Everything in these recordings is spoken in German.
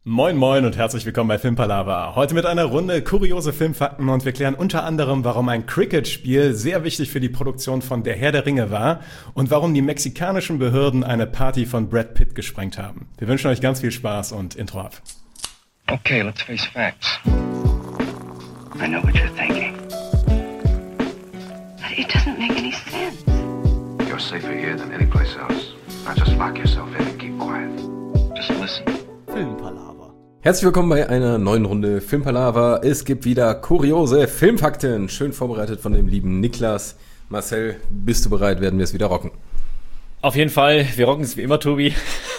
Moin moin und herzlich willkommen bei Filmpalava. Heute mit einer Runde kuriose Filmfakten und wir klären unter anderem, warum ein Cricket-Spiel sehr wichtig für die Produktion von Der Herr der Ringe war und warum die mexikanischen Behörden eine Party von Brad Pitt gesprengt haben. Wir wünschen euch ganz viel Spaß und Intro ab. Okay, let's face facts. I know what you're thinking. But it doesn't make any sense. You're safer here than any place else. Now just lock yourself in and keep quiet. Just listen. Filmpalava. Herzlich willkommen bei einer neuen Runde Filmpalava. Es gibt wieder kuriose Filmfakten. Schön vorbereitet von dem lieben Niklas. Marcel, bist du bereit? Werden wir es wieder rocken? Auf jeden Fall. Wir rocken es wie immer, Tobi.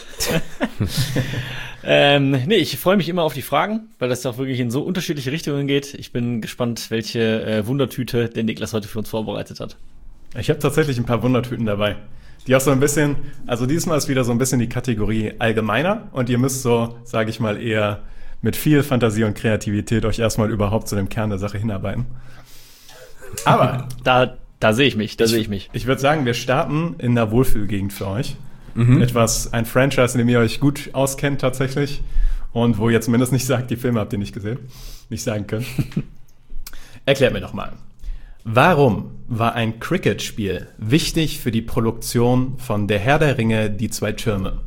Ich freue mich immer auf die Fragen, weil das auch wirklich in so unterschiedliche Richtungen geht. Ich bin gespannt, welche Wundertüte der Niklas heute für uns vorbereitet hat. Ich habe tatsächlich ein paar Wundertüten dabei. Die auch so ein bisschen, also diesmal ist wieder so ein bisschen die Kategorie allgemeiner und ihr müsst so, sage ich mal, eher mit viel Fantasie und Kreativität euch erstmal überhaupt zu dem Kern der Sache hinarbeiten. Aber Da sehe ich mich, Ich würde sagen, wir starten in der Wohlfühlgegend für euch. Ein Franchise, in dem ihr euch gut auskennt tatsächlich und wo ihr zumindest nicht sagt, die Filme habt ihr nicht gesehen, nicht sagen könnt. Erklärt mir doch mal. Warum war ein Cricket-Spiel wichtig für die Produktion von Der Herr der Ringe, die zwei Türme?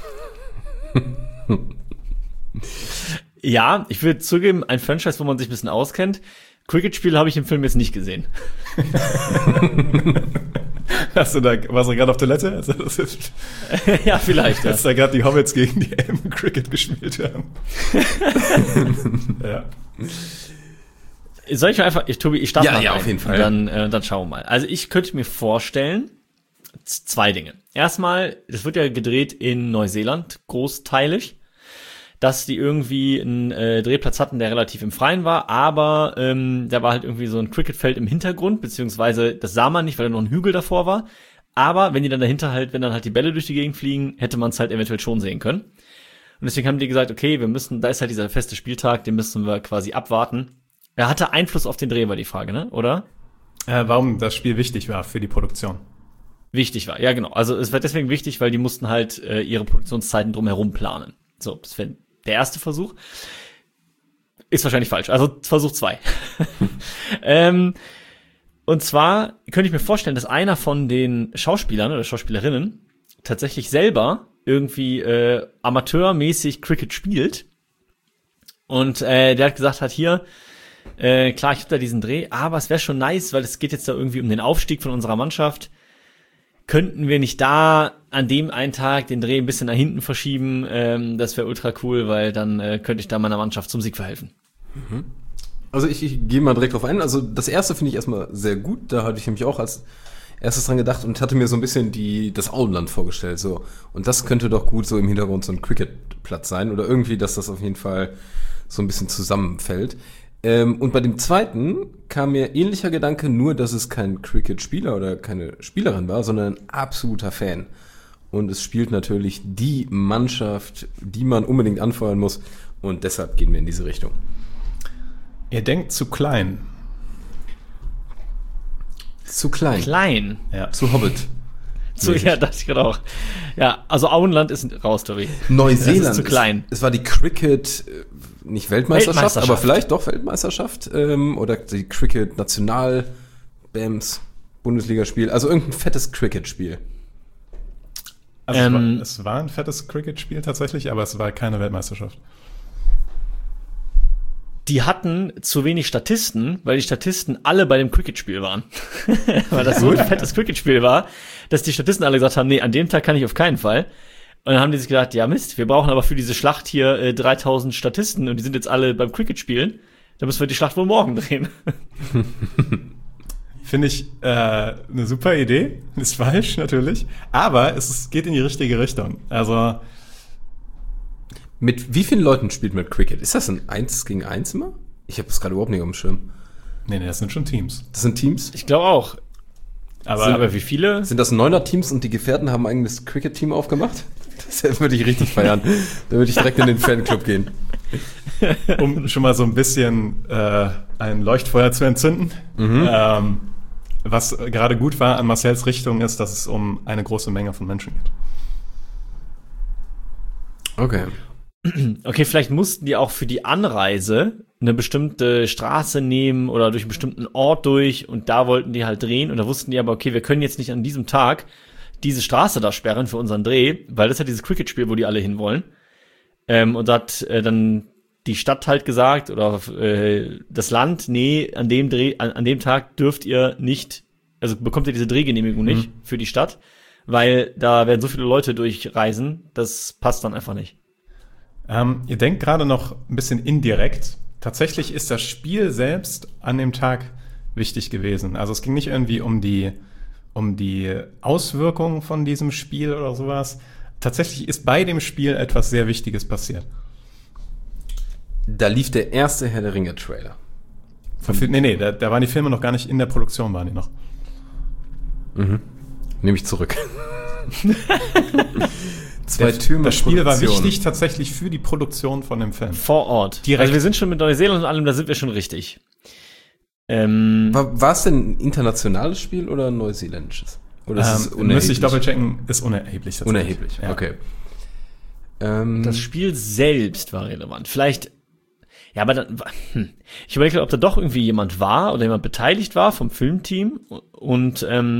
Ja, ich würde zugeben, ein Franchise, wo man sich ein bisschen auskennt. Cricket-Spiel habe ich im Film jetzt nicht gesehen. Warst du gerade auf Toilette? Ja, vielleicht. Als da gerade die Hobbits gegen die Elben Cricket gespielt haben. Ja. Soll ich mal einfach, Tobi, ich starte mal Ja, rein. auf jeden Fall. Dann schauen wir mal. Also ich könnte mir vorstellen, zwei Dinge. Erstmal, das wird ja gedreht in Neuseeland, großteilig, dass die irgendwie einen Drehplatz hatten, der relativ im Freien war, aber da war halt irgendwie so ein Cricketfeld im Hintergrund, beziehungsweise das sah man nicht, weil da noch ein Hügel davor war. Aber wenn dann halt die Bälle durch die Gegend fliegen, hätte man es halt eventuell schon sehen können. Und deswegen haben die gesagt, okay, da ist halt dieser feste Spieltag, den müssen wir quasi abwarten. Er hatte Einfluss auf den Dreh, war die Frage, ne? Oder? Warum das Spiel wichtig war für die Produktion? Wichtig war, ja genau. Also es war deswegen wichtig, weil die mussten halt ihre Produktionszeiten drumherum planen. So, das wäre der erste Versuch. Ist wahrscheinlich falsch. Also Versuch 2. Und zwar könnte ich mir vorstellen, dass einer von den Schauspielern oder Schauspielerinnen tatsächlich selber irgendwie amateurmäßig Cricket spielt. Und der hat gesagt, klar, ich habe da diesen Dreh, aber es wäre schon nice, weil es geht jetzt da irgendwie um den Aufstieg von unserer Mannschaft. Könnten wir nicht da an dem einen Tag den Dreh ein bisschen nach hinten verschieben? Das wäre ultra cool, weil dann könnte ich da meiner Mannschaft zum Sieg verhelfen. Also ich gehe mal direkt drauf ein. Also das erste finde ich erstmal sehr gut. Da hatte ich nämlich auch als erstes dran gedacht und hatte mir so ein bisschen das Auenland vorgestellt. So. Und das könnte doch gut so im Hintergrund so ein Cricketplatz sein oder irgendwie, dass das auf jeden Fall so ein bisschen zusammenfällt. Und bei dem zweiten kam mir ähnlicher Gedanke, nur dass es kein Cricket-Spieler oder keine Spielerin war, sondern ein absoluter Fan. Und es spielt natürlich die Mannschaft, die man unbedingt anfeuern muss. Und deshalb gehen wir in diese Richtung. Ihr denkt zu klein. Zu klein. Klein? Ja. Zu Hobbit. Ja, dachte ich gerade auch. Ja, also Auenland ist raus, Tobi. Neuseeland. Das ist zu klein. Es war die Cricket, nicht Weltmeisterschaft, aber vielleicht doch Weltmeisterschaft. Oder die Cricket-National-BAMS Bundesligaspiel. Also irgendein fettes Cricket-Spiel. Also es war ein fettes Cricket-Spiel tatsächlich, aber es war keine Weltmeisterschaft. Die hatten zu wenig Statisten, weil die Statisten alle bei dem Cricket-Spiel waren. Weil das so ein fettes Cricket-Spiel war, dass die Statisten alle gesagt haben, nee, an dem Tag kann ich auf keinen Fall. Und dann haben die sich gedacht, ja Mist, wir brauchen aber für diese Schlacht hier 3000 Statisten und die sind jetzt alle beim Cricket-Spielen. Da müssen wir die Schlacht wohl morgen drehen. Finde ich eine super Idee. Ist falsch, natürlich. Aber es geht in die richtige Richtung. Also Mit wie vielen Leuten spielt man Cricket? Ist das ein 1 gegen 1 immer? Ich habe das gerade überhaupt nicht auf dem Schirm. Nee, das sind schon Teams. Das sind Teams? Ich glaube auch. Aber wie viele? Sind das 9er-Teams und die Gefährten haben ein eigenes Cricket-Team aufgemacht? Das würde ich richtig feiern. Da würde ich direkt in den Fanclub gehen. Um schon mal so ein bisschen ein Leuchtfeuer zu entzünden. Was gerade gut war an Marcells Richtung ist, dass es um eine große Menge von Menschen geht. Okay. okay, vielleicht mussten die auch für die Anreise eine bestimmte Straße nehmen oder durch einen bestimmten Ort durch und da wollten die halt drehen und da wussten die aber, okay, wir können jetzt nicht an diesem Tag diese Straße da sperren für unseren Dreh, weil das ist ja dieses Cricket-Spiel, wo die alle hinwollen. Und da hat dann die Stadt halt gesagt oder das Land, nee, an dem Tag dürft ihr nicht, also bekommt ihr diese Drehgenehmigung nicht für die Stadt, weil da werden so viele Leute durchreisen, das passt dann einfach nicht. Ihr denkt gerade noch ein bisschen indirekt. Tatsächlich ist das Spiel selbst an dem Tag wichtig gewesen. Also es ging nicht irgendwie um die Auswirkungen von diesem Spiel oder sowas. Tatsächlich ist bei dem Spiel etwas sehr Wichtiges passiert. Da lief der erste Herr der Ringe-Trailer. Nee, da waren die Filme noch gar nicht in der Produktion, waren die noch. Nehme ich zurück. Zwei Türme. Das Spiel war wichtig tatsächlich für die Produktion von dem Film. Vor Ort. Direkt. Also wir sind schon mit Neuseeland und allem, da sind wir schon richtig. War es denn ein internationales Spiel oder ein neuseeländisches? Oder ist es unerheblich? Müsste ich doppelchecken, ist unerheblich. Unerheblich, ja. Okay. Das Spiel selbst war relevant. Vielleicht, ja, aber dann, ich überlege, ob da doch irgendwie jemand war oder jemand beteiligt war vom Filmteam und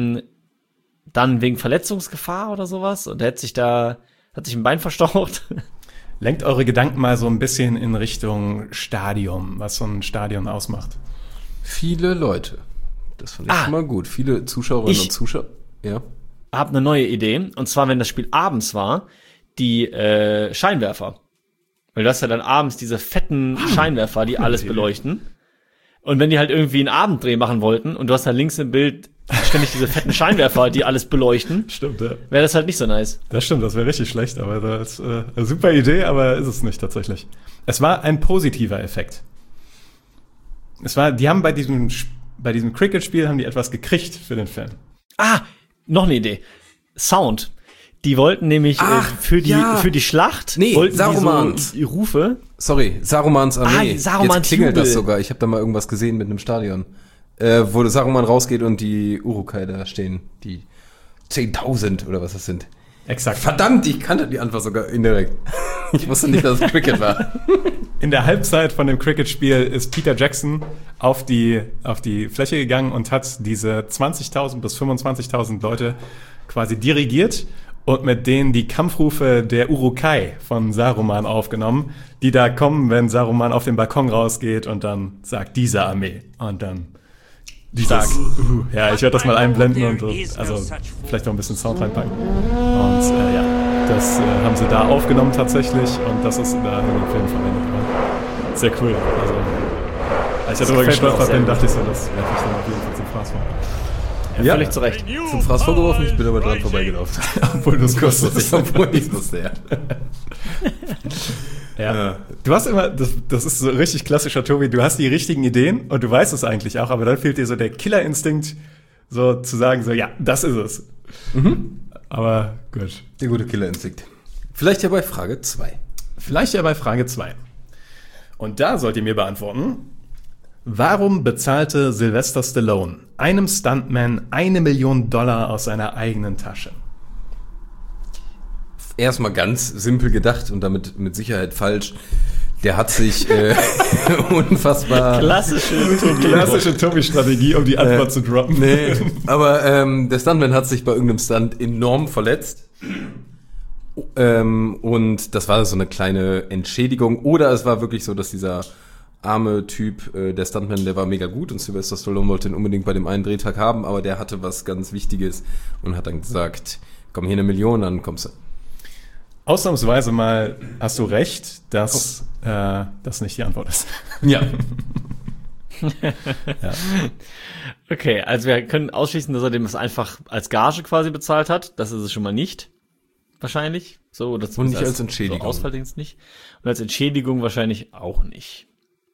dann wegen Verletzungsgefahr oder sowas und der hat sich ein Bein verstaucht. Lenkt eure Gedanken mal so ein bisschen in Richtung Stadion, was so ein Stadion ausmacht. Viele Leute. Das fand ich schon mal gut. Viele Zuschauerinnen und Zuschauer. Ja. Hab eine neue Idee. Und zwar, wenn das Spiel abends war, die Scheinwerfer. Weil du hast ja dann abends diese fetten Scheinwerfer, die alles beleuchten. Und wenn die halt irgendwie einen Abenddreh machen wollten und du hast da links im Bild ständig diese fetten Scheinwerfer, die alles beleuchten, stimmt, ja. Wäre das halt nicht so nice. Das stimmt, das wäre richtig schlecht, aber das ist eine super Idee, aber ist es nicht tatsächlich. Es war ein positiver Effekt. Die haben bei diesem Cricket-Spiel haben die etwas gekriegt für den Film. Noch eine Idee. Sound. Die wollten nämlich für die Schlacht wollten Sarumans. Die Rufe. Sorry, Sarumans Armee. Sarumans Jetzt klingelt Jubel. das sogar. Ich habe da mal irgendwas gesehen mit einem Stadion. Wo Saruman rausgeht und die Urukai da stehen. Die 10.000 oder was das sind. Exakt. Verdammt, ich kannte die Antwort sogar indirekt. Ich wusste nicht, dass es Cricket war. In der Halbzeit von dem Cricket-Spiel ist Peter Jackson auf die Fläche gegangen und hat diese 20.000 bis 25.000 Leute quasi dirigiert und mit denen die Kampfrufe der Urukai von Saruman aufgenommen, die da kommen, wenn Saruman auf den Balkon rausgeht und dann sagt, diese Armee. Und dann dieses, ja, ich werde das mal einblenden und also vielleicht noch ein bisschen Sound reinpacken. Und das haben sie da aufgenommen tatsächlich und das ist da in dem Film verwendet worden. Sehr cool. Also, als ich darüber gestolpert bin, dachte ich so, das werfe ich dann auf jeden Fall zum Fraß vor. Ja, völlig zu Recht. Zum Fraß vorgeworfen, ich bin aber dran vorbeigelaufen. Obwohl du es wusstest. Obwohl ich es wusste, Ja. Du hast immer, das ist so richtig klassischer Tobi, du hast die richtigen Ideen und du weißt es eigentlich auch, aber dann fehlt dir so der Killerinstinkt, so zu sagen, so, ja, das ist es. Aber gut. Der gute Killerinstinkt. Vielleicht ja bei Frage 2. Und da sollt ihr mir beantworten, warum bezahlte Sylvester Stallone einem Stuntman $1 Million aus seiner eigenen Tasche? Erstmal ganz simpel gedacht und damit mit Sicherheit falsch. Der hat sich unfassbar... Klassische Tobi-Strategie, um die Antwort zu droppen. Nee, aber der Stuntman hat sich bei irgendeinem Stunt enorm verletzt. Und das war so eine kleine Entschädigung. Oder es war wirklich so, dass dieser arme Typ, der Stuntman, der war mega gut und Sylvester Stallone wollte ihn unbedingt bei dem einen Drehtag haben, aber der hatte was ganz Wichtiges und hat dann gesagt, komm, hier $1 Million, dann kommst du. Ausnahmsweise mal hast du recht, dass das nicht die Antwort ist. Ja. Ja. Okay, also wir können ausschließen, dass er dem das einfach als Gage quasi bezahlt hat. Das ist es schon mal nicht. Wahrscheinlich. So, das und nicht als Entschädigung. So Ausfalldings nicht. Und als Entschädigung wahrscheinlich auch nicht.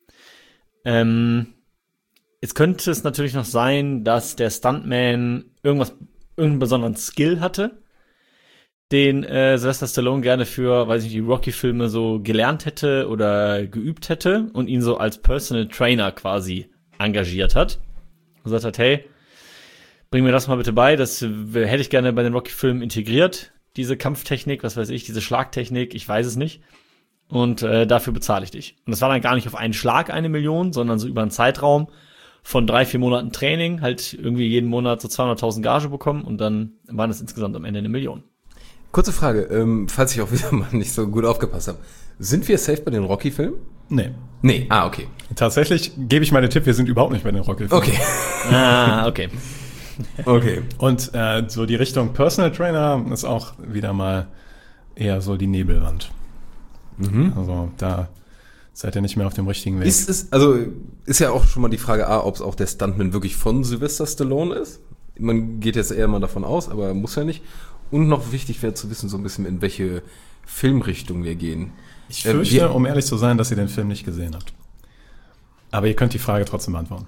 Jetzt könnte es natürlich noch sein, dass der Stuntman irgendeinen besonderen Skill hatte, den Sylvester Stallone gerne für, weiß ich nicht, die Rocky-Filme so gelernt hätte oder geübt hätte und ihn so als Personal Trainer quasi engagiert hat. Und gesagt hat, hey, bring mir das mal bitte bei, das hätte ich gerne bei den Rocky-Filmen integriert, diese Kampftechnik, was weiß ich, diese Schlagtechnik, ich weiß es nicht. und dafür bezahle ich dich. Und das war dann gar nicht auf einen Schlag 1 Million, sondern so über einen Zeitraum von 3-4 Monaten Training, halt irgendwie jeden Monat so 200.000 Gage bekommen und dann waren es insgesamt am Ende 1 Million. Kurze Frage, falls ich auch wieder mal nicht so gut aufgepasst habe. Sind wir safe bei den Rocky-Filmen? Nee. Nee, okay. Tatsächlich gebe ich mal den Tipp, wir sind überhaupt nicht bei den Rocky-Filmen. Okay. Okay. Okay. Und so die Richtung Personal Trainer ist auch wieder mal eher so die Nebelwand. Also da seid ihr nicht mehr auf dem richtigen Weg. Ist ja auch schon mal die Frage A, ob es auch der Stuntman wirklich von Sylvester Stallone ist. Man geht jetzt eher mal davon aus, aber muss ja nicht. Und noch wichtig wäre zu wissen, so ein bisschen, in welche Filmrichtung wir gehen. Ich fürchte, um ehrlich zu sein, dass ihr den Film nicht gesehen habt. Aber ihr könnt die Frage trotzdem beantworten.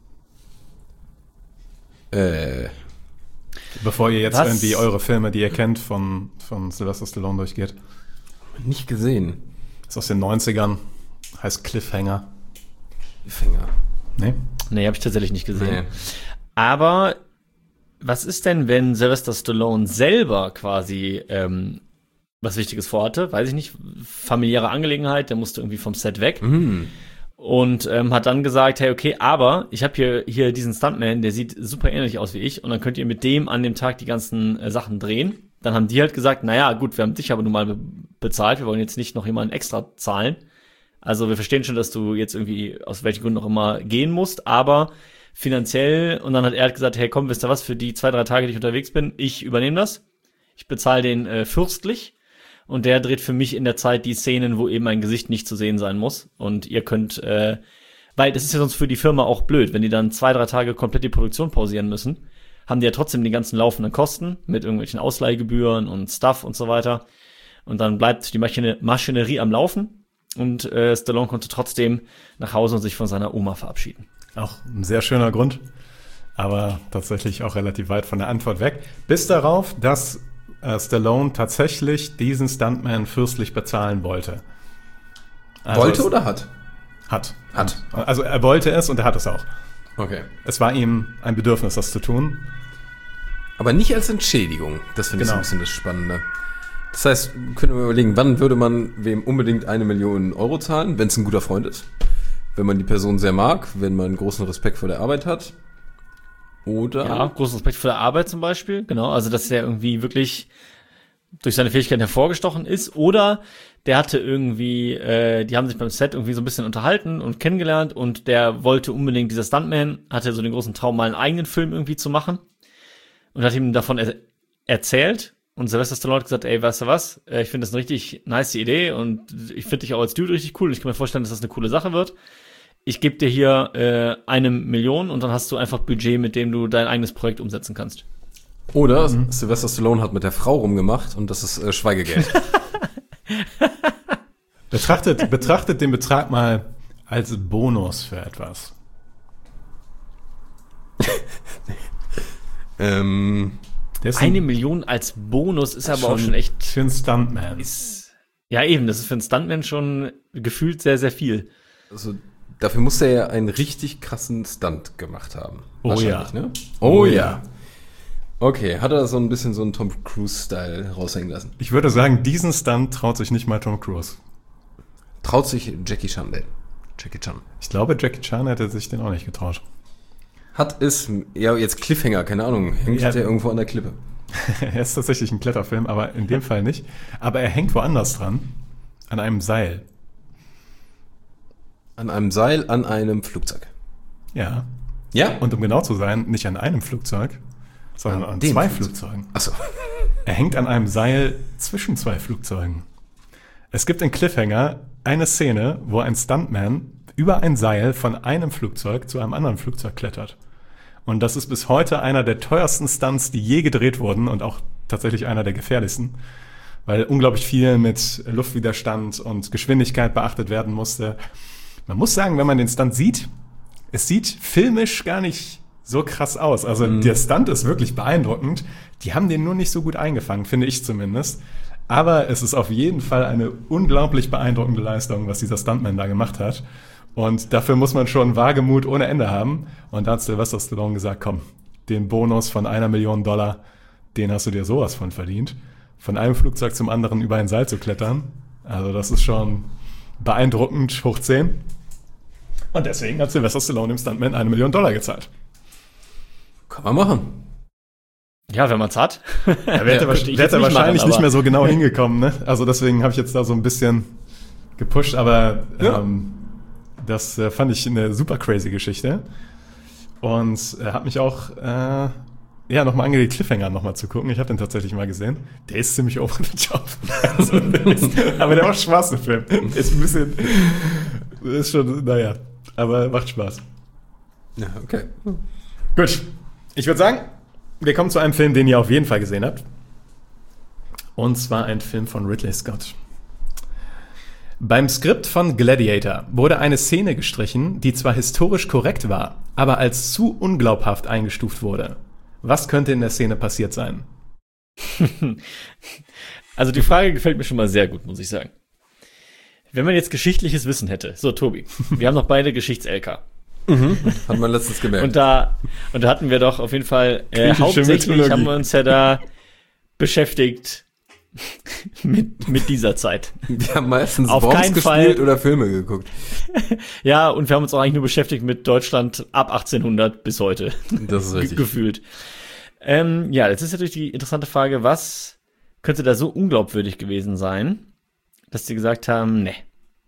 Bevor ihr jetzt irgendwie eure Filme, die ihr kennt, von Sylvester Stallone durchgeht. Nicht gesehen. Ist aus den 90ern. Heißt Cliffhanger. Cliffhanger. Nee, habe ich tatsächlich nicht gesehen. Nee. Aber was ist denn, wenn Sylvester Stallone selber quasi was Wichtiges vorhatte? Weiß ich nicht, familiäre Angelegenheit, der musste irgendwie vom Set weg. Und hat dann gesagt, hey, okay, aber ich habe hier diesen Stuntman, der sieht super ähnlich aus wie ich und dann könnt ihr mit dem an dem Tag die ganzen Sachen drehen. Dann haben die halt gesagt, naja, gut, wir haben dich aber nun mal bezahlt, wir wollen jetzt nicht noch jemanden extra zahlen. Also wir verstehen schon, dass du jetzt irgendwie aus welchen Gründen auch immer gehen musst, aber finanziell, und dann hat er halt gesagt, hey, komm, wisst ihr was, für die 2-3 Tage, die ich unterwegs bin, ich übernehme das. Ich bezahle den fürstlich. Und der dreht für mich in der Zeit die Szenen, wo eben mein Gesicht nicht zu sehen sein muss. Und ihr könnt, weil das ist ja sonst für die Firma auch blöd, wenn die dann 2-3 Tage komplett die Produktion pausieren müssen, haben die ja trotzdem die ganzen laufenden Kosten mit irgendwelchen Ausleihgebühren und Stuff und so weiter. Und dann bleibt die Maschinerie am Laufen und Stallone konnte trotzdem nach Hause und sich von seiner Oma verabschieden. Auch ein sehr schöner Grund, aber tatsächlich auch relativ weit von der Antwort weg. Bis darauf, dass Stallone tatsächlich diesen Stuntman fürstlich bezahlen wollte. Also wollte oder hat? Hat. Hat. Also er wollte es und er hat es auch. Okay. Es war ihm ein Bedürfnis, das zu tun. Aber nicht als Entschädigung. Das finde ich so Genau. ein bisschen das Spannende. Das heißt, können wir überlegen, wann würde man wem unbedingt 1 Million Euro zahlen, wenn es ein guter Freund ist? Wenn man die Person sehr mag, wenn man großen Respekt vor der Arbeit hat? Oder? Ja, großen Respekt vor der Arbeit zum Beispiel. Genau, also dass der irgendwie wirklich durch seine Fähigkeiten hervorgestochen ist. Oder der hatte irgendwie, die haben sich beim Set irgendwie so ein bisschen unterhalten und kennengelernt und der wollte unbedingt, dieser Stuntman, hatte so den großen Traum, mal einen eigenen Film irgendwie zu machen und hat ihm davon erzählt. Und Sylvester Stallone hat gesagt, ey, weißt du was, ich finde das eine richtig nice Idee und ich finde dich auch als Dude richtig cool und ich kann mir vorstellen, dass das eine coole Sache wird. Ich gebe dir hier 1 Million und dann hast du einfach Budget, mit dem du dein eigenes Projekt umsetzen kannst. Oder Sylvester Stallone hat mit der Frau rumgemacht und das ist Schweigegeld. Betrachtet den Betrag mal als Bonus für etwas. Der ist 1 Million als Bonus ist aber auch schon echt. für einen Stuntman. Ja, eben, das ist für einen Stuntman schon gefühlt sehr, sehr viel. Also, dafür muss er ja einen richtig krassen Stunt gemacht haben. Oh Wahrscheinlich, ja. Ne? Oh ja. Okay, hat er so ein bisschen so einen Tom Cruise-Style raushängen lassen. Ich würde sagen, diesen Stunt traut sich nicht mal Tom Cruise. Traut sich Jackie Chan denn? Jackie Chan. Ich glaube, Jackie Chan hätte sich den auch nicht getraut. Hat es, ja jetzt Cliffhanger, keine Ahnung, hängt Ja. der irgendwo an der Klippe. Er ist tatsächlich ein Kletterfilm, aber in dem Fall nicht. Aber er hängt woanders dran. An einem Seil. An einem Seil, an einem Flugzeug. Ja. Ja? Und um genau zu sein, nicht an einem Flugzeug, sondern an dem 2 Flugzeug. Flugzeugen. Achso. Er hängt an einem Seil zwischen 2 Flugzeugen. Es gibt in Cliffhanger eine Szene, wo ein Stuntman über ein Seil von einem Flugzeug zu einem anderen Flugzeug klettert. Und das ist bis heute einer der teuersten Stunts, die je gedreht wurden und auch tatsächlich einer der gefährlichsten, weil unglaublich viel mit Luftwiderstand und Geschwindigkeit beachtet werden musste. Man muss sagen, wenn man den Stunt sieht, es sieht filmisch gar nicht so krass aus. Also der Stunt ist wirklich beeindruckend. Die haben den nur nicht so gut eingefangen, finde ich zumindest. Aber es ist auf jeden Fall eine unglaublich beeindruckende Leistung, was dieser Stuntman da gemacht hat. Und dafür muss man schon Wagemut ohne Ende haben. Und da hat Sylvester Stallone gesagt, komm, den Bonus von $1 Million, den hast du dir sowas von verdient. Von einem Flugzeug zum anderen über ein Seil zu klettern, Also das ist schon beeindruckend hoch 10. Und deswegen hat Sylvester Stallone dem Stuntman $1 Million gezahlt. Kann man machen. Ja, wenn man es hat. Er wäre wahrscheinlich nicht mehr so genau hingekommen, ne? Also deswegen habe ich jetzt da so ein bisschen gepusht, aber das fand ich eine super crazy Geschichte. Und hat mich auch nochmal angeregt, Cliffhanger nochmal zu gucken. Ich habe den tatsächlich mal gesehen. Der ist ziemlich over the top. Also, aber der macht Spaß, der Film. Ist ein bisschen, ist schon, naja, aber macht Spaß. Ja, okay. Gut, ich würde sagen, wir kommen zu einem Film, den ihr auf jeden Fall gesehen habt. Und zwar ein Film von Ridley Scott. Beim Skript von Gladiator wurde eine Szene gestrichen, die zwar historisch korrekt war, aber als zu unglaubhaft eingestuft wurde. Was könnte in der Szene passiert sein? Also die Frage gefällt mir schon mal sehr gut, muss ich sagen. Wenn man jetzt geschichtliches Wissen hätte. So, Tobi, wir haben noch beide Geschichts-LK. Hat man letztens gemerkt. Und da hatten wir doch auf jeden Fall, hauptsächlich Mythologie. haben wir uns ja da beschäftigt mit dieser Zeit. Wir haben meistens Auf Worms keinen gespielt Fall. oder Filme geguckt. Ja, und wir haben uns auch eigentlich nur beschäftigt mit Deutschland ab 1800 bis heute. Das ist richtig. Gefühlt. Ja, jetzt ist natürlich die interessante Frage, was könnte da so unglaubwürdig gewesen sein, dass die gesagt haben, ne.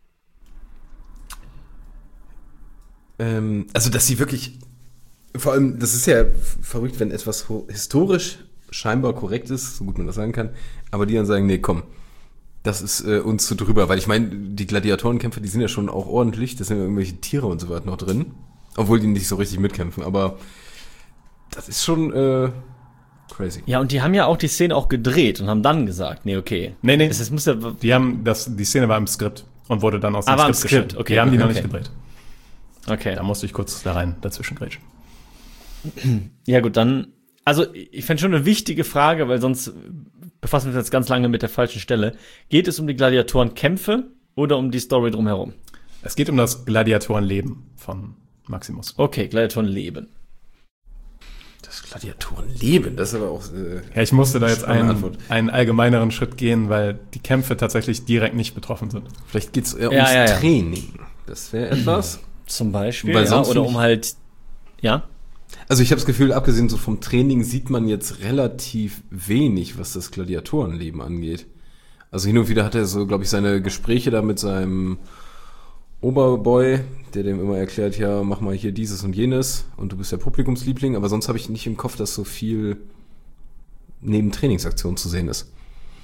Also, dass sie wirklich, vor allem, das ist ja verrückt, wenn etwas historisch scheinbar korrekt ist, so gut man das sagen kann, aber die dann sagen, nee, komm, das ist uns zu drüber, weil ich meine, die Gladiatorenkämpfe, die sind ja schon auch ordentlich, da sind ja irgendwelche Tiere und so weiter noch drin, obwohl die nicht so richtig mitkämpfen, aber das ist schon crazy. Ja, und die haben ja auch die Szene auch gedreht und haben dann gesagt, nee, okay. Nee. Es muss ja, Die Szene war im Skript und wurde dann aus dem war im Skript Skript, geschnitten. okay, Die haben die noch okay. nicht gedreht. okay. Da musste ich kurz dazwischen grätschen. Ja, gut, dann, also ich fände schon eine wichtige Frage, weil sonst befassen wir uns jetzt ganz lange mit der falschen Stelle. Geht es um die Gladiatorenkämpfe oder um die Story drumherum? Es geht um das Gladiatorenleben von Maximus. Okay, Gladiatorenleben. Das Gladiatorenleben, das ist aber auch Ja, ich musste da jetzt spannende Antwort. einen allgemeineren Schritt gehen, weil die Kämpfe tatsächlich direkt nicht betroffen sind. Vielleicht geht's eher Ja, ums ja. Training. Das wäre etwas. Zum Beispiel, Weil ja, sonst oder find um ich- halt, ja. Also ich habe das Gefühl, abgesehen so vom Training sieht man jetzt relativ wenig, was das Gladiatorenleben angeht. Also hin und wieder hat er so, glaube ich, seine Gespräche da mit seinem Oberboy, der dem immer erklärt, ja, mach mal hier dieses und jenes und du bist der Publikumsliebling, aber sonst habe ich nicht im Kopf, dass so viel neben Trainingsaktionen zu sehen ist.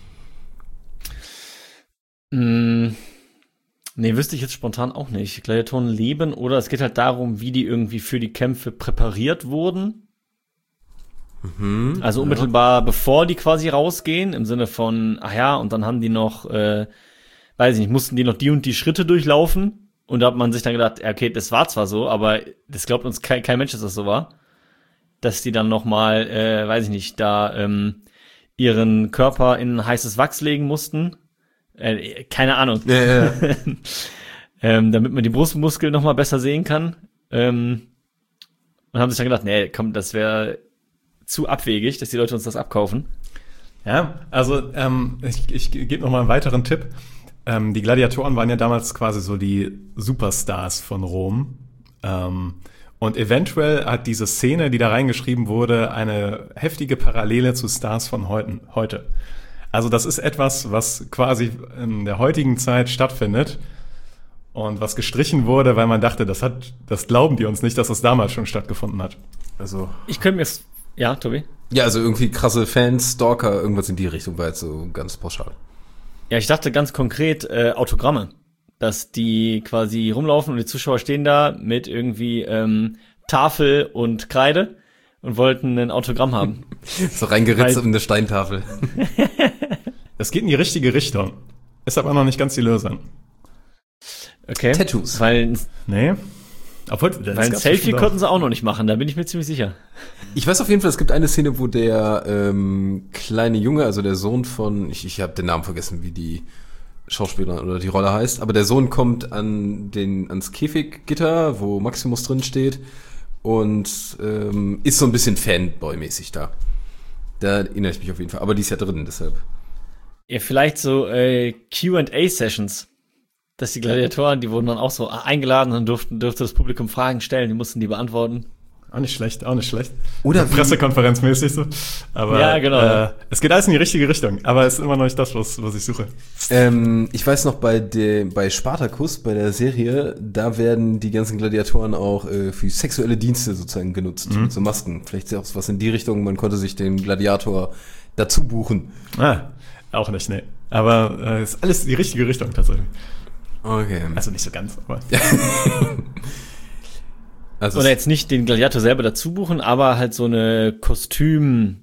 Nee, wüsste ich jetzt spontan auch nicht. Gladiatoren leben oder es geht halt darum, wie die irgendwie für die Kämpfe präpariert wurden. Also unmittelbar bevor die quasi rausgehen, im Sinne von, ach ja, und dann haben die noch, weiß ich nicht, mussten die noch die und die Schritte durchlaufen. Und da hat man sich dann gedacht, ja, okay, das war zwar so, aber das glaubt uns kein Mensch, dass das so war. Dass die dann noch mal, weiß ich nicht, da ihren Körper in heißes Wachs legen mussten. Keine Ahnung. Ja. Damit man die Brustmuskeln noch mal besser sehen kann. Und haben sich dann gedacht, nee, komm, das wäre zu abwegig, dass die Leute uns das abkaufen. Ja, also ich gebe noch mal einen weiteren Tipp. Die Gladiatoren waren ja damals quasi so die Superstars von Rom. Und eventuell hat diese Szene, die da reingeschrieben wurde, eine heftige Parallele zu Stars von heute. Also das ist etwas, was quasi in der heutigen Zeit stattfindet und was gestrichen wurde, weil man dachte, das glauben die uns nicht, dass das damals schon stattgefunden hat. Also Ich könnte mir, ja, Tobi? Ja, also irgendwie krasse Fans, Stalker, irgendwas in die Richtung war jetzt so ganz pauschal. Ja, ich dachte ganz konkret Autogramme, dass die quasi rumlaufen und die Zuschauer stehen da mit irgendwie Tafel und Kreide und wollten ein Autogramm haben. So reingeritzt Weil- in eine Steintafel. es geht in die richtige Richtung. Ist aber noch nicht ganz die Lösung. Okay. Tattoos. Weil Nee. Obwohl, das ein gab's Selfie bestimmt auch. konnten sie auch noch nicht machen, da bin ich mir ziemlich sicher. Ich weiß auf jeden Fall, es gibt eine Szene, wo der kleine Junge, also der Sohn von, ich habe den Namen vergessen, wie die Schauspielerin oder die Rolle heißt, aber der Sohn kommt ans Käfiggitter, wo Maximus drin steht und ist so ein bisschen Fanboy-mäßig da. Da erinnere ich mich auf jeden Fall, aber die ist ja drin, deshalb. Ja, vielleicht so Q&A-Sessions. Dass die Gladiatoren, die wurden dann auch so eingeladen und durfte das Publikum Fragen stellen, die mussten die beantworten. Auch nicht schlecht. Oder Pressekonferenzmäßig so. Aber ja, genau. Es geht alles in die richtige Richtung, aber es ist immer noch nicht das, was ich suche. Ich weiß noch, bei Spartacus, bei der Serie, da werden die ganzen Gladiatoren auch für sexuelle Dienste sozusagen genutzt, mit so Masken. Vielleicht ist auch was in die Richtung, man konnte sich den Gladiator dazu buchen. Auch nicht, nee. Aber ist alles die richtige Richtung tatsächlich. Okay. Also nicht so ganz, aber. Also Oder jetzt nicht den Gladiator selber dazu buchen, aber halt so eine Kostüm,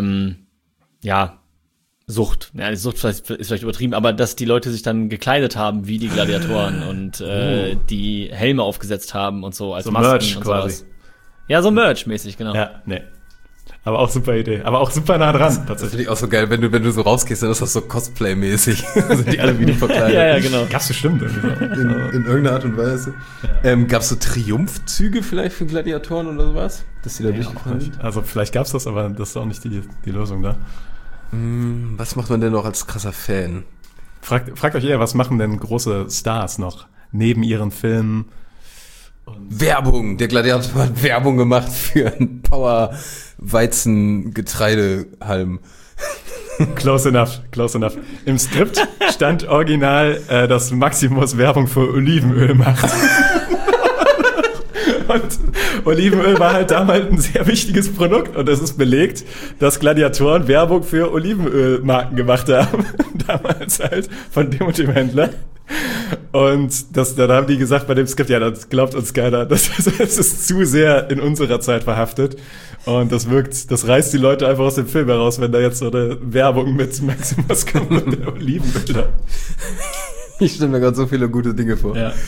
Sucht. Ja, die Sucht ist vielleicht übertrieben, aber dass die Leute sich dann gekleidet haben wie die Gladiatoren und die Helme aufgesetzt haben und so als So Masken Merch und quasi. sowas. Ja, so Merch-mäßig, genau. Ja, nee. Aber auch super Idee. Aber auch super nah dran, das tatsächlich. finde ich auch so geil, wenn du so rausgehst, dann ist das so Cosplay-mäßig. Sind die alle wieder verkleidet. Ja, genau. Gab's bestimmt irgendwie so. In irgendeiner Art und Weise. Gab es so Triumphzüge vielleicht für Gladiatoren oder sowas? Dass die da durchgefahren sind? Also vielleicht gab's das, aber das ist auch nicht die Lösung da. Was macht man denn noch als krasser Fan? Fragt euch eher, was machen denn große Stars noch neben ihren Filmen? Werbung! Der Gladiator hat Werbung gemacht für einen Power-Weizen-Getreidehalm. Close enough. Im Skript stand original, dass Maximus Werbung für Olivenöl macht. Und Olivenöl war halt damals ein sehr wichtiges Produkt und es ist belegt, dass Gladiatoren Werbung für Olivenölmarken gemacht haben. Damals halt von dem und dem Händler. Und dann haben die gesagt bei dem Skript, ja, das glaubt uns keiner. Das ist zu sehr in unserer Zeit verhaftet. Und das reißt die Leute einfach aus dem Film heraus, wenn da jetzt so eine Werbung mit Maximus kommt und der Olivenöl. Ich stelle mir gerade so viele gute Dinge vor. Ja.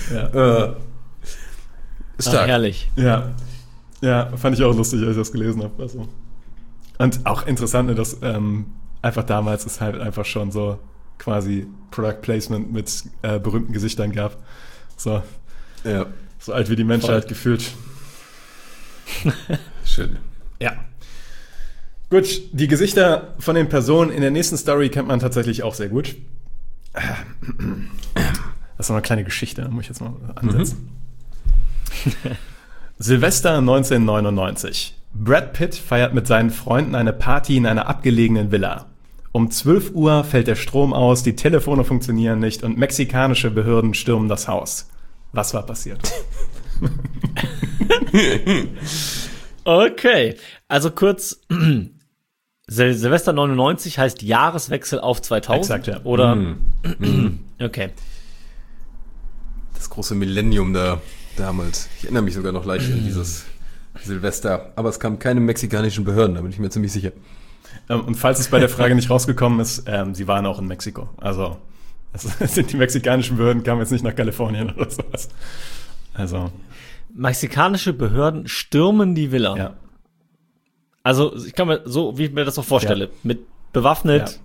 Stark. Herrlich. Ja, fand ich auch lustig, als ich das gelesen habe. Also. Und auch interessant, dass einfach damals es halt einfach schon so quasi Product Placement mit berühmten Gesichtern gab. So, Ja. so alt wie die Menschheit gefühlt. Schön. Ja. Gut, die Gesichter von den Personen in der nächsten Story kennt man tatsächlich auch sehr gut. Das ist noch eine kleine Geschichte, da muss ich jetzt mal ansetzen. Silvester 1999. Brad Pitt feiert mit seinen Freunden eine Party in einer abgelegenen Villa. Um 12 Uhr fällt der Strom aus, die Telefone funktionieren nicht und mexikanische Behörden stürmen das Haus. Was war passiert? Okay, also kurz, Silvester 99 heißt Jahreswechsel auf 2000? Exakt, ja. Oder? Okay. Das große Millennium da damals. Ich erinnere mich sogar noch leicht an dieses Silvester. Aber es kamen keine mexikanischen Behörden, da bin ich mir ziemlich sicher. Und falls es bei der Frage nicht rausgekommen ist, sie waren auch in Mexiko. Also die mexikanischen Behörden kamen jetzt nicht nach Kalifornien oder sowas. Also Mexikanische Behörden stürmen die Villa. ja. Also ich kann mir so, wie ich mir das so vorstelle, Ja. mit bewaffnet.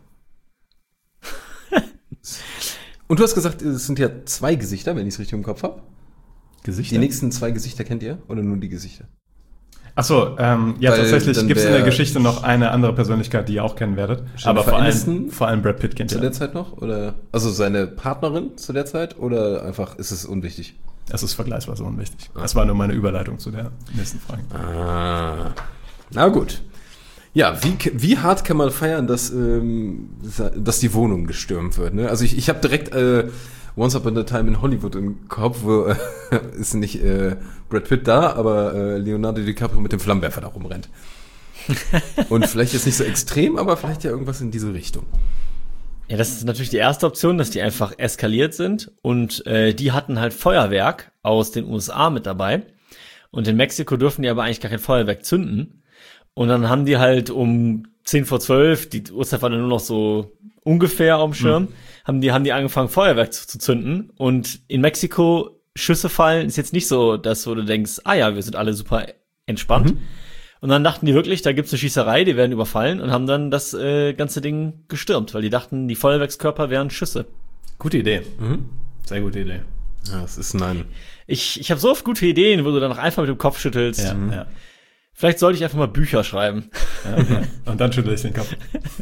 Und du hast gesagt, es sind ja 2 Gesichter, wenn ich es richtig im Kopf habe. Gesichter? Die nächsten 2 Gesichter kennt ihr? Oder nur die Gesichter? Achso, ja, Weil tatsächlich dann gibt es in der wär- Geschichte noch eine andere Persönlichkeit, die ihr auch kennen werdet. Aber vor Aniston? allem Brad Pitt kennt Zu ihr. der Zeit noch? Oder also seine Partnerin zu der Zeit? Oder einfach ist es unwichtig? Es ist vergleichsweise unwichtig. Das war nur meine Überleitung zu der nächsten Frage. Na gut. Ja, wie hart kann man feiern, dass die Wohnung gestürmt wird? Ne? Also ich habe direkt Once Upon a Time in Hollywood im Kopf, wo ist nicht Brad Pitt da, aber Leonardo DiCaprio mit dem Flammenwerfer da rumrennt. Und vielleicht jetzt nicht so extrem, aber vielleicht ja irgendwas in diese Richtung. Ja, das ist natürlich die erste Option, dass die einfach eskaliert sind und die hatten halt Feuerwerk aus den USA mit dabei und in Mexiko dürfen die aber eigentlich gar kein Feuerwerk zünden und dann haben die halt um 10 vor 12, die Uhrzeit war dann nur noch so ungefähr auf dem Schirm, haben die angefangen Feuerwerk zu zünden und in Mexiko Schüsse fallen ist jetzt nicht so, dass wo du denkst, ah ja, wir sind alle super entspannt. Und dann dachten die wirklich, da gibt's eine Schießerei, die werden überfallen und haben dann das ganze Ding gestürmt, weil die dachten, die Feuerwerkskörper wären Schüsse. Gute Idee. Sehr gute Idee. Ja, es ist nein. Ich habe so oft gute Ideen, wo du dann noch einfach mit dem Kopf schüttelst. Ja. Vielleicht sollte ich einfach mal Bücher schreiben. Ja. Und dann schüttle ich den Kopf.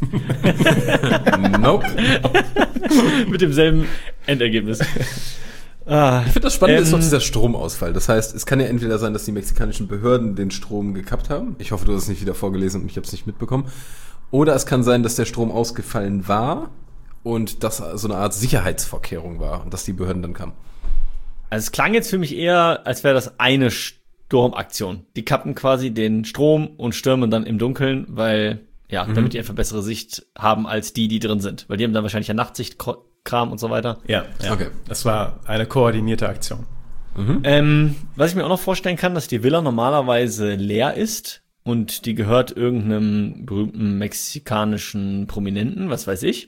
Nope. Mit demselben Endergebnis. Ich finde das Spannende ist doch dieser Stromausfall. Das heißt, es kann ja entweder sein, dass die mexikanischen Behörden den Strom gekappt haben. Ich hoffe, du hast es nicht wieder vorgelesen und ich habe es nicht mitbekommen. Oder es kann sein, dass der Strom ausgefallen war und das so eine Art Sicherheitsvorkehrung war und dass die Behörden dann kamen. Also es klang jetzt für mich eher, als wäre das eine Sturmaktion. Die kappen quasi den Strom und stürmen dann im Dunkeln, weil, damit die einfach bessere Sicht haben als die drin sind. Weil die haben dann wahrscheinlich ja Nachtsichtkram und so weiter. Ja. Okay. Das war eine koordinierte Aktion. Was ich mir auch noch vorstellen kann, dass die Villa normalerweise leer ist und die gehört irgendeinem berühmten mexikanischen Prominenten, was weiß ich.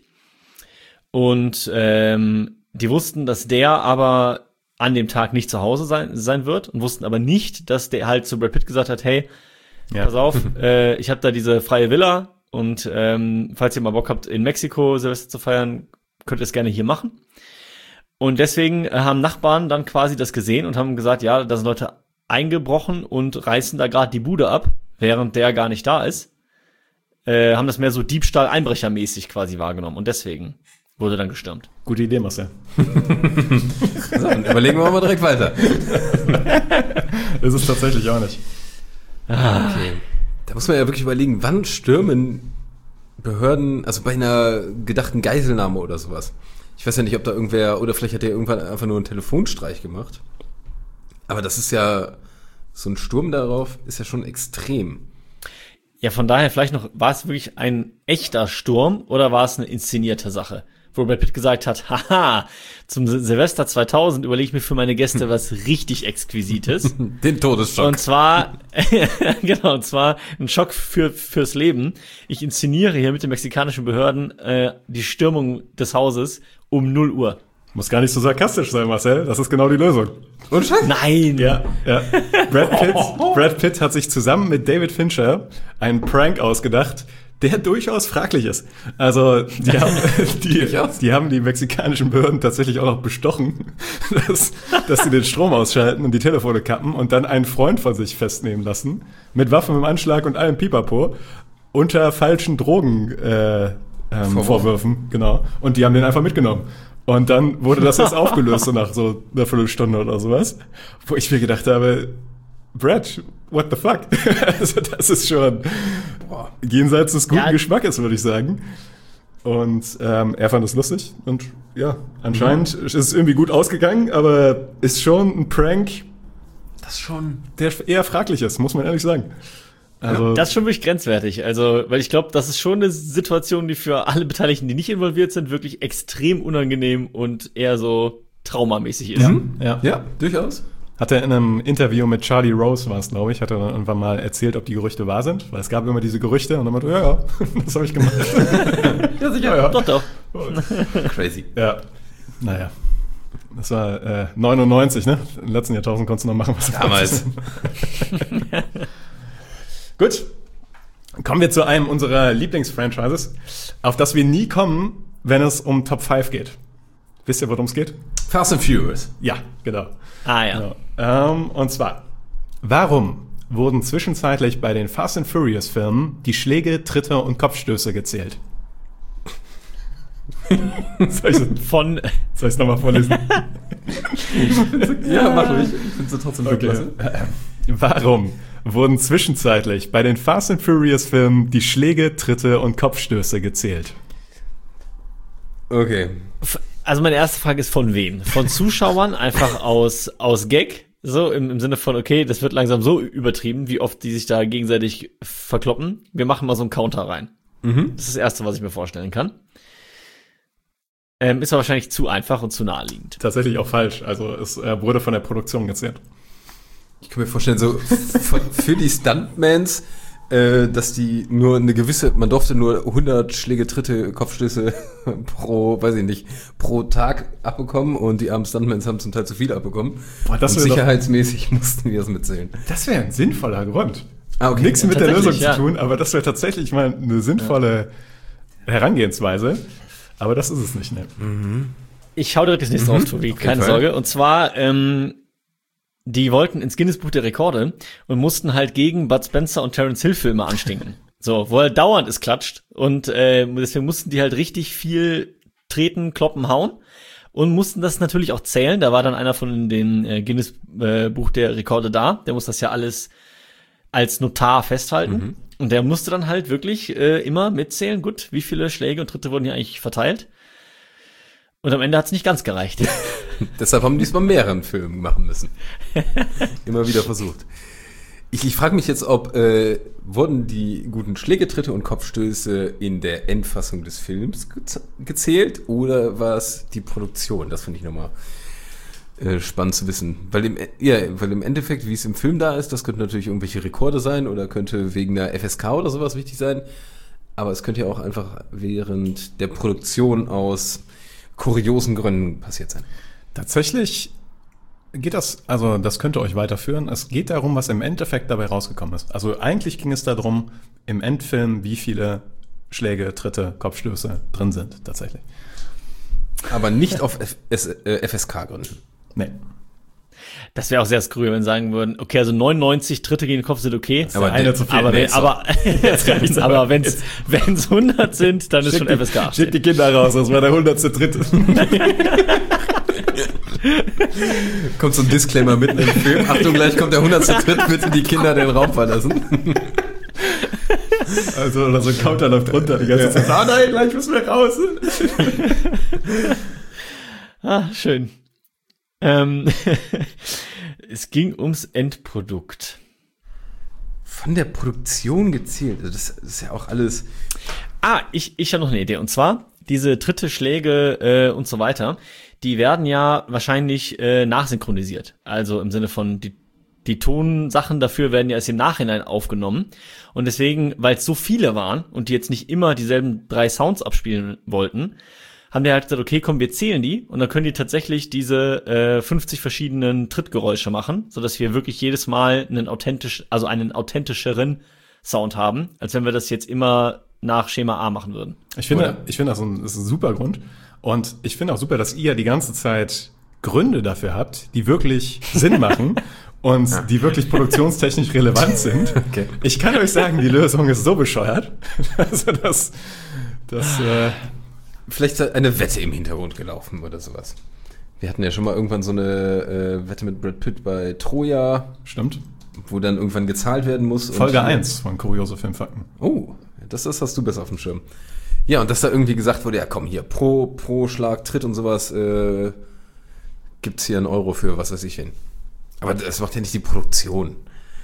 Und die wussten, dass der aber an dem Tag nicht zu Hause sein wird und wussten aber nicht, dass der halt zu Brad Pitt gesagt hat, hey, pass auf, ich habe da diese freie Villa und falls ihr mal Bock habt, in Mexiko Silvester zu feiern, könnt ihr es gerne hier machen. Und deswegen haben Nachbarn dann quasi das gesehen und haben gesagt, ja, da sind Leute eingebrochen und reißen da gerade die Bude ab, während der gar nicht da ist. Haben das mehr so Diebstahl-Einbrechermäßig quasi wahrgenommen und deswegen wurde dann gestürmt. Gute Idee, Marcel. So, dann überlegen wir mal direkt weiter. Ist es tatsächlich auch nicht. Okay. Da muss man ja wirklich überlegen, wann stürmen Behörden, also bei einer gedachten Geiselnahme oder sowas. Ich weiß ja nicht, ob da irgendwer, oder vielleicht hat der irgendwann einfach nur einen Telefonstreich gemacht. Aber das ist ja, so ein Sturm darauf ist ja schon extrem. Ja, von daher vielleicht noch, war es wirklich ein echter Sturm oder war es eine inszenierte Sache? Wo Brad Pitt gesagt hat, haha, zum Silvester 2000 überlege ich mir für meine Gäste was richtig Exquisites. Den Todesschock. Und zwar, genau, und zwar ein Schock fürs Leben. Ich inszeniere hier mit den mexikanischen Behörden die Stürmung des Hauses um 0 Uhr. Muss gar nicht so sarkastisch sein, Marcel. Das ist genau die Lösung. Und Scheiße. Nein! Ja. Brad Pitt hat sich zusammen mit David Fincher einen Prank ausgedacht, der durchaus fraglich ist. Also, die haben die mexikanischen Behörden tatsächlich auch noch bestochen, dass sie den Strom ausschalten und die Telefone kappen und dann einen Freund von sich festnehmen lassen, mit Waffen im Anschlag und allem Pipapo, unter falschen Drogenvorwürfen, genau. Und die haben den einfach mitgenommen. Und dann wurde das jetzt aufgelöst, so nach so einer Viertelstunde oder sowas, wo ich mir gedacht habe, Brad, what the fuck? Also das ist schon jenseits des guten Geschmackes, würde ich sagen. Und er fand es lustig und ja, anscheinend ist es irgendwie gut ausgegangen, aber ist schon ein Prank, das schon, der eher fraglich ist, muss man ehrlich sagen. Also, das ist schon wirklich grenzwertig. Also, weil ich glaube, das ist schon eine Situation, die für alle Beteiligten, die nicht involviert sind, wirklich extrem unangenehm und eher so traumamäßig ist. Ja, durchaus. Hat er in einem Interview mit Charlie Rose, war es, glaube ich, hat er dann irgendwann mal erzählt, ob die Gerüchte wahr sind. Weil es gab immer diese Gerüchte und dann meinte ja, das habe ich gemacht. Ja, sicher. Ja. Doch. Crazy. Ja, naja. Das war 99, ne? Im letzten Jahrtausend konntest du noch machen, was du damals. Gut, kommen wir zu einem unserer Lieblingsfranchises, auf das wir nie kommen, wenn es um Top 5 geht. Wisst ihr, worum es geht? Fast and Furious. Ja, genau. Ah ja. Genau. Und zwar, warum wurden zwischenzeitlich bei den Fast and Furious Filmen die Schläge, Tritte und Kopfstöße gezählt? Soll ich es nochmal vorlesen? Ja, mach ruhig. Ich finde es trotzdem okay. Warum wurden zwischenzeitlich bei den Fast and Furious Filmen die Schläge, Tritte und Kopfstöße gezählt? Okay. Also meine erste Frage ist von wem? Von Zuschauern, einfach aus Gag, so im Sinne von, okay, das wird langsam so übertrieben, wie oft die sich da gegenseitig verkloppen. Wir machen mal so einen Counter rein. Das ist das Erste, was ich mir vorstellen kann. Ist aber wahrscheinlich zu einfach und zu naheliegend. Tatsächlich auch falsch. Also es wurde von der Produktion gezählt. Ich kann mir vorstellen, so für die Stuntmans, dass die nur eine gewisse, man durfte nur 100 Schläge, Tritte, Kopfstöße pro Tag abbekommen und die armen Stuntmans haben zum Teil zu viel abbekommen. Boah, das und sicherheitsmäßig mussten wir das mitzählen. Das wäre ein sinnvoller Grund. Okay. Nichts mit der Lösung ja. zu tun, aber das wäre tatsächlich mal eine sinnvolle Herangehensweise. Aber das ist es nicht, ne? Ich hau direkt das nächste auf, Tobi, keine Sorge. Und zwar, die wollten ins Guinness-Buch der Rekorde und mussten halt gegen Bud Spencer und Terence Hill Filme anstinken. So, wo er dauernd es klatscht. Und deswegen mussten die halt richtig viel treten, kloppen, hauen. Und mussten das natürlich auch zählen. Da war dann einer von den Guinness-Buch der Rekorde da. Der muss das ja alles als Notar festhalten. Und der musste dann halt wirklich immer mitzählen. Gut, wie viele Schläge und Tritte wurden hier eigentlich verteilt? Und am Ende hat's nicht ganz gereicht. Deshalb haben die es bei mehreren Filmen machen müssen. Immer wieder versucht. Ich frage mich jetzt, ob wurden die guten Schlägetritte und Kopfstöße in der Endfassung des Films gezählt oder war es die Produktion? Das finde ich nochmal spannend zu wissen. Weil im Endeffekt, wie es im Film da ist, das könnte natürlich irgendwelche Rekorde sein oder könnte wegen einer FSK oder sowas wichtig sein. Aber es könnte ja auch einfach während der Produktion aus kuriosen Gründen passiert sein. Tatsächlich geht das, also das könnte euch weiterführen. Es geht darum, was im Endeffekt dabei rausgekommen ist. Also eigentlich ging es darum, im Endfilm, wie viele Schläge, Tritte, Kopfstöße drin sind, tatsächlich. Aber nicht auf FSK-Gründen. Nee. Das wäre auch sehr skurril, wenn sie sagen würden, okay, also 99 Tritte gegen den Kopf sind okay. Aber eine zu viel. Aber wenn es 100 sind, dann ist schon FSK. Schickt die Kinder raus, das war der 100. Tritt. Kommt so ein Disclaimer mitten im Film. Achtung, gleich kommt der 100. Tritt, bitte die Kinder den Raum verlassen. Also, oder so ein Counter läuft runter die ganze Zeit. Ah nein, gleich müssen wir raus. Schön. Es ging ums Endprodukt. Von der Produktion gezählt. Das ist ja auch alles. Ich habe noch eine Idee. Und zwar, diese Tritte, Schläge und so weiter, die werden ja wahrscheinlich nachsynchronisiert. Also im Sinne von, die Tonsachen dafür werden ja erst im Nachhinein aufgenommen. Und deswegen, weil es so viele waren und die jetzt nicht immer dieselben 3 Sounds abspielen wollten, haben die halt gesagt, okay, komm, wir zählen die und dann können die tatsächlich diese 50 verschiedenen Trittgeräusche machen, sodass wir wirklich jedes Mal einen authentischeren Sound haben, als wenn wir das jetzt immer nach Schema A machen würden. Ich finde, das ist ein super Grund. Und ich finde auch super, dass ihr die ganze Zeit Gründe dafür habt, die wirklich Sinn machen und die wirklich produktionstechnisch relevant sind. Okay. Ich kann euch sagen, die Lösung ist so bescheuert. Also das Vielleicht ist eine Wette im Hintergrund gelaufen oder sowas. Wir hatten ja schon mal irgendwann so eine Wette mit Brad Pitt bei Troja. Stimmt. Wo dann irgendwann gezahlt werden muss. Folge 1 von Kuriose Filmfakten. Oh, das hast du besser auf dem Schirm. Ja, und dass da irgendwie gesagt wurde, ja komm hier, pro Schlag, Tritt und sowas, gibt's hier 1 Euro für was weiß ich wen. Aber das macht ja nicht die Produktion.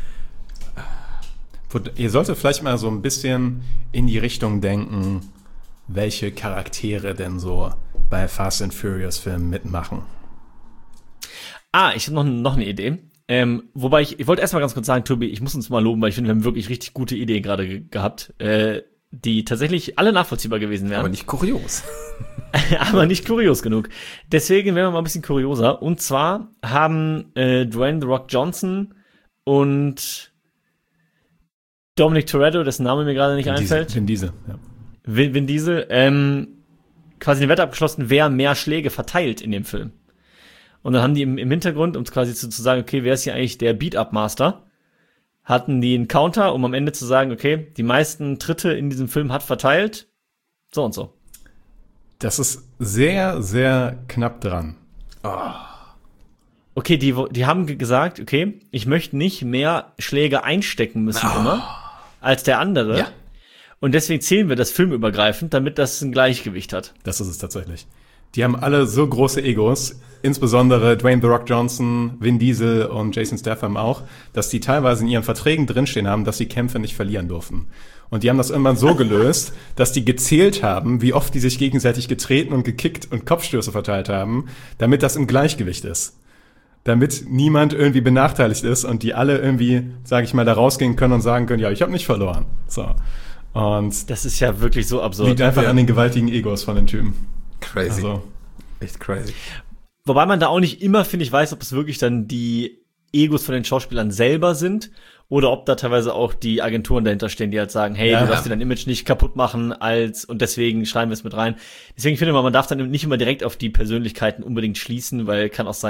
Ihr solltet vielleicht mal so ein bisschen in die Richtung denken, welche Charaktere denn so bei Fast and Furious Filmen mitmachen. Ich habe noch eine Idee. Wobei ich wollte erstmal ganz kurz sagen, Tobi, ich muss uns mal loben, weil ich finde, wir haben wirklich richtig gute Ideen gerade gehabt, die tatsächlich alle nachvollziehbar gewesen wären. Aber nicht kurios. Aber nicht kurios genug. Deswegen werden wir mal ein bisschen kurioser. Und zwar haben Dwayne The Rock Johnson und Dominic Toretto, dessen Name mir gerade nicht einfällt. Vin Diesel, ja. Vin Diesel, quasi eine Wette abgeschlossen, wer mehr Schläge verteilt in dem Film. Und dann haben die im Hintergrund, um quasi zu sagen, okay, wer ist hier eigentlich der Beat-Up-Master, hatten die einen Counter, um am Ende zu sagen, okay, die meisten Tritte in diesem Film hat verteilt, so und so. Das ist sehr, sehr knapp dran. Okay, die haben gesagt, okay, ich möchte nicht mehr Schläge einstecken müssen immer, als der andere. Ja. Und deswegen zählen wir das filmübergreifend, damit das ein Gleichgewicht hat. Das ist es tatsächlich. Die haben alle so große Egos, insbesondere Dwayne The Rock Johnson, Vin Diesel und Jason Statham auch, dass die teilweise in ihren Verträgen drinstehen haben, dass die Kämpfe nicht verlieren durften. Und die haben das irgendwann so gelöst, dass die gezählt haben, wie oft die sich gegenseitig getreten und gekickt und Kopfstöße verteilt haben, damit das im Gleichgewicht ist. Damit niemand irgendwie benachteiligt ist und die alle irgendwie, sage ich mal, da rausgehen können und sagen können, ja, ich habe nicht verloren. So. Und das ist ja wirklich so absurd. Liegt einfach an den gewaltigen Egos von den Typen. Crazy. Also, echt crazy. Wobei man da auch nicht immer, finde ich, weiß, ob es wirklich dann die Egos von den Schauspielern selber sind oder ob da teilweise auch die Agenturen dahinter stehen, die halt sagen, hey, du darfst dir dein Image nicht kaputt machen und deswegen schreiben wir es mit rein. Deswegen finde ich, man darf dann nicht immer direkt auf die Persönlichkeiten unbedingt schließen, weil kann auch sein, dass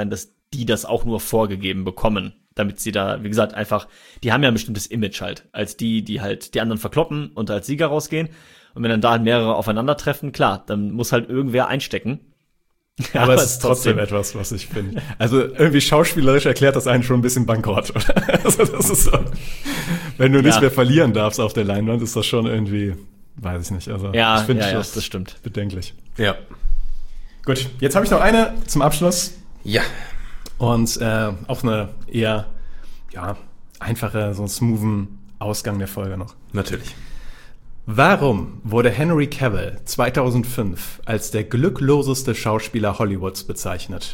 die das auch nur vorgegeben bekommen, damit sie da, wie gesagt, einfach, die haben ja ein bestimmtes Image halt, als die halt die anderen verkloppen und als Sieger rausgehen. Und wenn dann da mehrere aufeinandertreffen, klar, dann muss halt irgendwer einstecken. Aber es ist trotzdem etwas, was ich finde. Also irgendwie schauspielerisch erklärt das einen schon ein bisschen bankrott, oder? Also das ist so, wenn du nicht mehr verlieren darfst auf der Leinwand, ist das schon irgendwie, weiß ich nicht. Also ich finde das stimmt. Bedenklich. Ja. Gut, jetzt habe ich noch eine zum Abschluss. Ja. Und auch eine eher, einfache, so einen smoothen Ausgang der Folge noch. Natürlich. Warum wurde Henry Cavill 2005 als der glückloseste Schauspieler Hollywoods bezeichnet?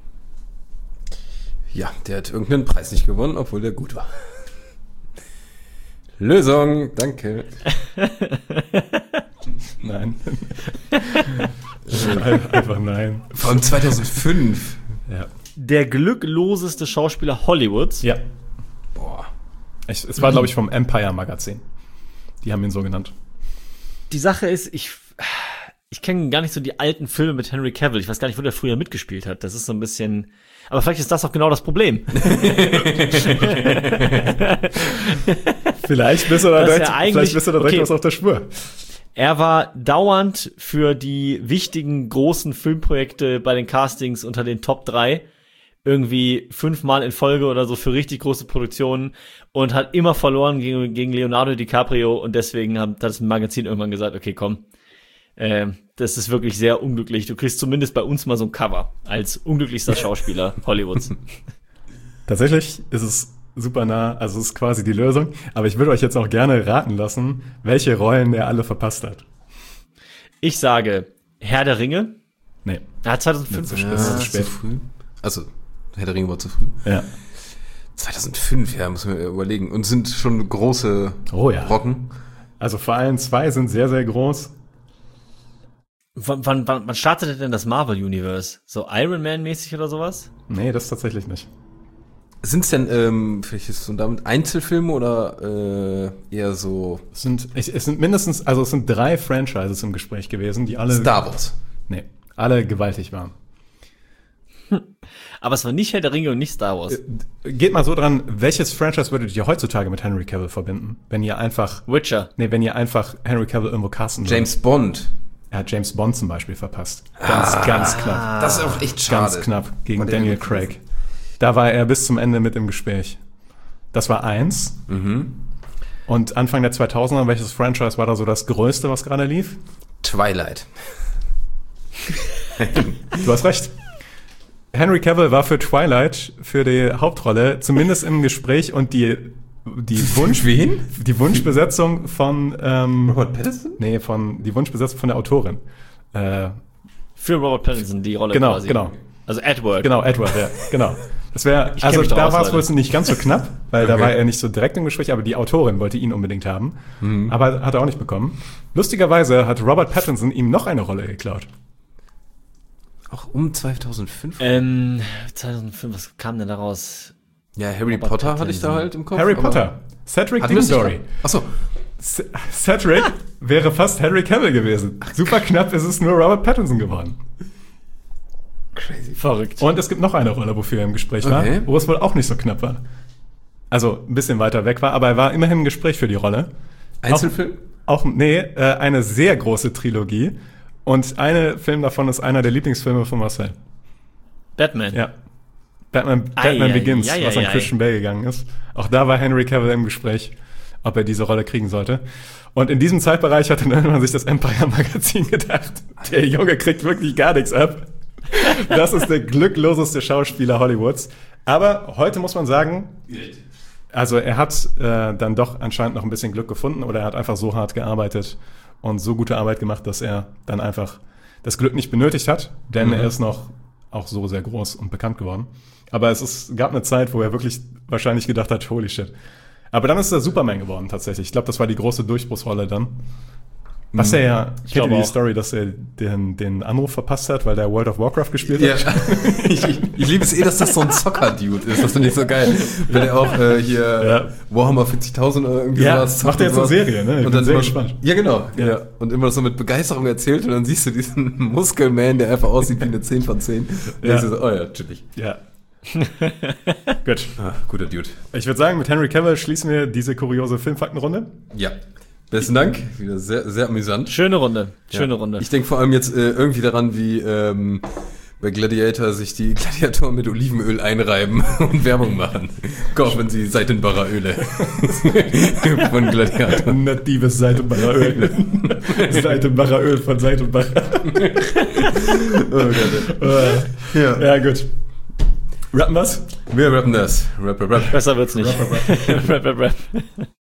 Ja, der hat irgendeinen Preis nicht gewonnen, obwohl der gut war. Lösung, danke. Nein. Einfach nein. Von 2005. Ja. Der glückloseste Schauspieler Hollywoods? Ja. Boah. Es war, glaube ich, vom Empire Magazin. Die haben ihn so genannt. Die Sache ist, ich kenne gar nicht so die alten Filme mit Henry Cavill. Ich weiß gar nicht, wo der früher mitgespielt hat. Das ist so ein bisschen, aber vielleicht ist das auch genau das Problem. Vielleicht bist du da direkt was auf der Spur. Er war dauernd für die wichtigen, großen Filmprojekte bei den Castings unter den Top 3. Irgendwie 5-mal in Folge oder so für richtig große Produktionen und hat immer verloren gegen Leonardo DiCaprio und deswegen hat das Magazin irgendwann gesagt, okay, komm, das ist wirklich sehr unglücklich. Du kriegst zumindest bei uns mal so ein Cover als unglücklichster Schauspieler Hollywoods. Tatsächlich ist es super nah, also es ist quasi die Lösung, aber ich würde euch jetzt auch gerne raten lassen, welche Rollen er alle verpasst hat. Ich sage Herr der Ringe. Nee. Er hat 2005 gespielt. Das ist spät. Zu früh. Also, Herr der Ringe war zu früh. Ja. 2005, ja, muss man überlegen. Und sind schon große Brocken. Also vor allem 2 sind sehr, sehr groß. Wann startete denn das Marvel-Universe? So Iron Man-mäßig oder sowas? Nee, das tatsächlich nicht. Sind es denn, vielleicht ist es so damit Einzelfilme oder eher so... Es sind mindestens, also es sind 3 Franchises im Gespräch gewesen, die alle... Star Wars. Nee, alle gewaltig waren. Aber es war nicht Herr der Ringe und nicht Star Wars. Geht mal so dran, welches Franchise würdet ihr heutzutage mit Henry Cavill verbinden? Wenn ihr einfach Henry Cavill irgendwo casten würdet. James Bond. Er hat James Bond zum Beispiel verpasst. Ganz knapp. Das ist auch echt schade. Ganz knapp gegen Daniel Craig. Da war er bis zum Ende mit im Gespräch. Das war 1. Mhm. Und Anfang der 2000er, welches Franchise war da so das Größte, was gerade lief? Twilight. Du hast recht. Henry Cavill war für Twilight, für die Hauptrolle, zumindest im Gespräch und die Wunschbesetzung von Robert Pattinson? Nee, die Wunschbesetzung von der Autorin. Für Robert Pattinson die Rolle genau, quasi. Genau. Also Edward. Genau, Edward, ja, genau. Das wäre, also da war es wohl nicht ganz so knapp, weil da war er nicht so direkt im Gespräch, aber die Autorin wollte ihn unbedingt haben. Mhm. Aber hat er auch nicht bekommen. Lustigerweise hat Robert Pattinson ihm noch eine Rolle geklaut. Auch um 2005? 2005, was kam denn da raus? Ja, Harry Potter hatte ich da halt im Kopf. Harry Potter. Cedric Diggory. Achso. Cedric wäre fast Henry Cavill gewesen. Super knapp ist es nur Robert Pattinson geworden. Crazy. Verrückt. Und es gibt noch eine Rolle, wofür er im Gespräch war, wo es wohl auch nicht so knapp war. Also ein bisschen weiter weg war, aber er war immerhin im Gespräch für die Rolle. Einzelfilm? Eine sehr große Trilogie. Und ein Film davon ist einer der Lieblingsfilme von Marcel. Batman. Ja. Batman Begins, was an Christian Bale gegangen ist. Auch da war Henry Cavill im Gespräch, ob er diese Rolle kriegen sollte. Und in diesem Zeitbereich hat dann irgendwann sich das Empire Magazin gedacht, der Junge kriegt wirklich gar nichts ab. Das ist der glückloseste Schauspieler Hollywoods. Aber heute muss man sagen, also er hat dann doch anscheinend noch ein bisschen Glück gefunden oder er hat einfach so hart gearbeitet und so gute Arbeit gemacht, dass er dann einfach das Glück nicht benötigt hat, denn er ist noch auch so sehr groß und bekannt geworden. Aber gab eine Zeit, wo er wirklich wahrscheinlich gedacht hat, holy shit. Aber dann ist er Superman geworden tatsächlich. Ich glaube, das war die große Durchbruchsrolle dann. Was er ja, ich kenne die Story, dass er den Anruf verpasst hat, weil der World of Warcraft gespielt hat. Ja. Ich liebe es dass das so ein Zocker-Dude ist. Das finde ich so geil. Wenn er auch Warhammer 40.000 oder irgendwie sowas macht er jetzt eine Serie, ne? Ich bin sehr gespannt. Ja, genau. Ja. Und immer so mit Begeisterung erzählt und dann siehst du diesen Muskelman, der einfach aussieht wie eine 10 von 10. Und dann so, oh ja, chillig. Ja. Gut. Guter Dude. Ich würde sagen, mit Henry Cavill schließen wir diese kuriose Filmfaktenrunde. Ja. Besten Dank. Wieder sehr, sehr amüsant. Schöne Runde. Runde. Ich denke vor allem jetzt irgendwie daran, wie bei Gladiator sich die Gladiatoren mit Olivenöl einreiben und Werbung machen. Kaufen Sie Seitenbacher Öle von Gladiator. Natives Seitenbacher Öl. Seitenbacher Öl von Seitenbacher. Oh Gott. Ja, gut. Rappen wir's? Wir rappen das. Rap. Besser wird's nicht. Rap.